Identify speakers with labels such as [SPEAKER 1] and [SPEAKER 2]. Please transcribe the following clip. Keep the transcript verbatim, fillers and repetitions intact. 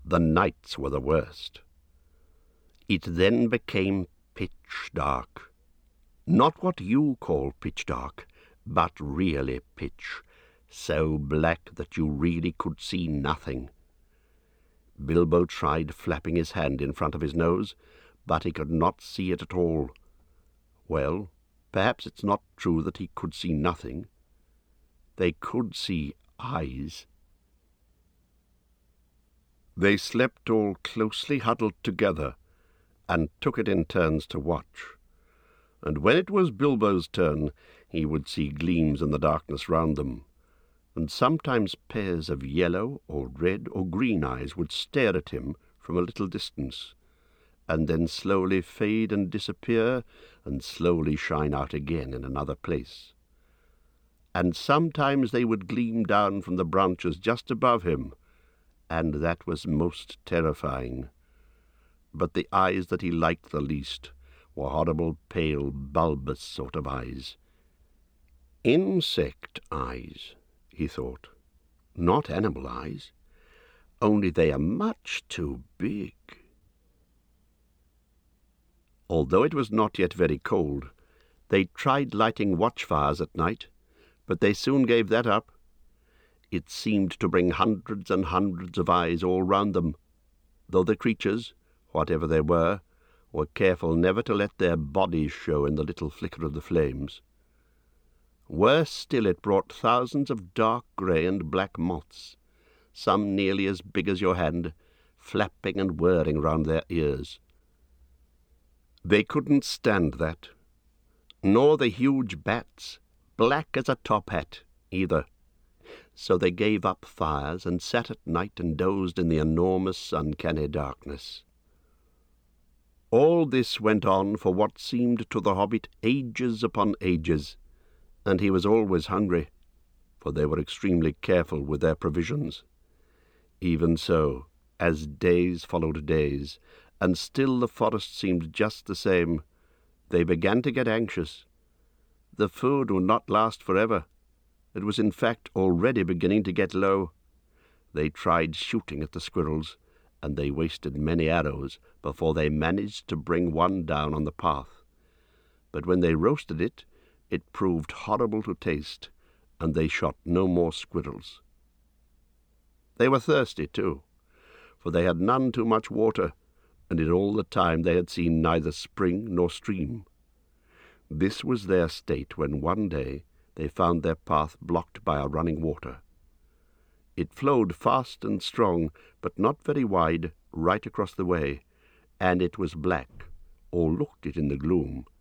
[SPEAKER 1] The nights were the worst. It then became pitch dark. Not what you call pitch dark, but really pitch, so black that you really could see nothing. Bilbo tried flapping his hand in front of his nose, but he could not see it at all. Well, perhaps it's not true that he could see nothing. They could see eyes. They slept all closely huddled together, and took it in turns to watch. And when it was Bilbo's turn, he would see gleams in the darkness round them, and sometimes pairs of yellow or red or green eyes would stare at him from a little distance, and then slowly fade and disappear, and slowly shine out again in another place. And sometimes they would gleam down from the branches just above him, and that was most terrifying. But the eyes that he liked the least were horrible, pale, bulbous sort of eyes. Insect eyes, he thought, not animal eyes, only they are much too big. Although it was not yet very cold, they tried lighting watchfires at night, but they soon gave that up. It seemed to bring hundreds and hundreds of eyes all round them, though the creatures, whatever they were, were careful never to let their bodies show in the little flicker of the flames. Worse still, it brought thousands of dark grey and black moths, some nearly as big as your hand, flapping and whirring round their ears. They couldn't stand that, nor the huge bats, black as a top hat, either. So they gave up fires and sat at night and dozed in the enormous, uncanny darkness. All this went on for what seemed to the hobbit ages upon ages, and he was always hungry, for they were extremely careful with their provisions. Even so, as days followed days, and still the forest seemed just the same, they began to get anxious. The food would not last forever. It was in fact already beginning to get low. They tried shooting at the squirrels, and they wasted many arrows before they managed to bring one down on the path. But when they roasted it, it proved horrible to taste, and they shot no more squirrels. They were thirsty, too, for they had none too much water, and in all the time they had seen neither spring nor stream. This was their state when one day they found their path blocked by a running water. It flowed fast and strong, but not very wide, right across the way, and it was black, or looked it in the gloom,